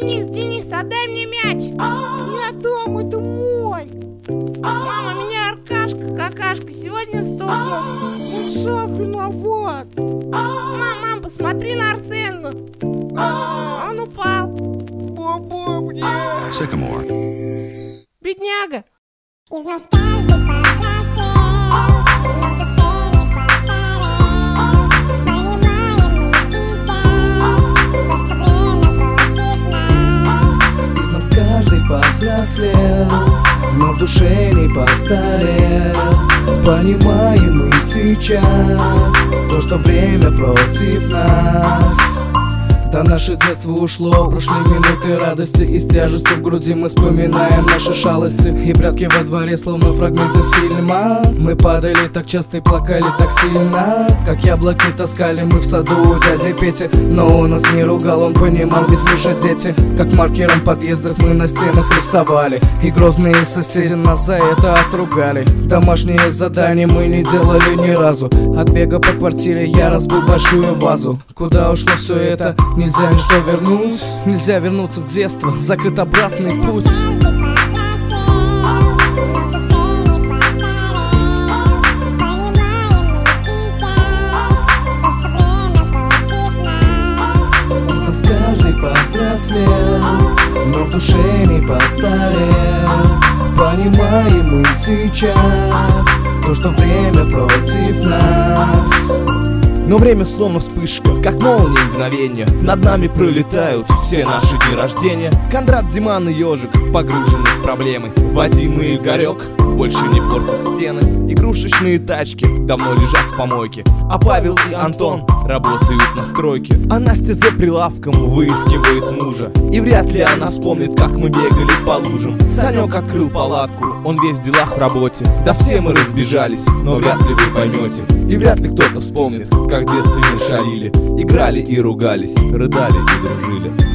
Денис, отдай мне мяч. Я дам, это мой. Мама, меня Аркашка, какашка сегодня стукнул. Он сам виноват. Мам, посмотри на Арсена. Он упал. Баба мне. Sycamore. Бедняга. Из нас каждый повзрослел, но в душе не постарел. Понимаем мы сейчас то, что время против нас. Из нас каждый повзрослел, но в душе не постарел. Понимаем мы сейчас то, что время против нас. Да наше детство ушло, прошли минуты радости, и с тяжестью в груди мы вспоминаем наши шалости и прятки во дворе, словно фрагменты из фильма. Мы падали так часто и плакали так сильно, как яблоки таскали мы в саду у дяди Пети. Но он нас не ругал, он понимал, ведь мы же дети. Как маркером в подъездах мы на стенах рисовали, и грозные соседи нас за это отругали. Домашние задания мы не делали ни разу. От бега по квартире я разбил большую вазу. Куда ушло все это? Нельзя ничто вернуть, нельзя вернуться в детство, закрыт обратный путь. Из нас каждый повзрослел, но в душе не постарел. Понимаем мы сейчас то, что время против нас. Но время словно вспышка, как молния мгновенья. Над нами пролетают все наши дни рождения. Кондрат, Диман и Ежик погружены в проблемы. Вадим и Игорек больше не портят стены. Игрушечные тачки давно лежат в помойке, а Павел и Антон работают на стройке. А Настя за прилавком выискивает мужа, и вряд ли она вспомнит, как мы бегали по лужам. Санек открыл палатку, он весь в делах в работе. Да все мы разбежались, но вряд ли вы поймете. И вряд ли кто-то вспомнит, как в детстве мы шалили, играли и ругались, рыдали и дружили.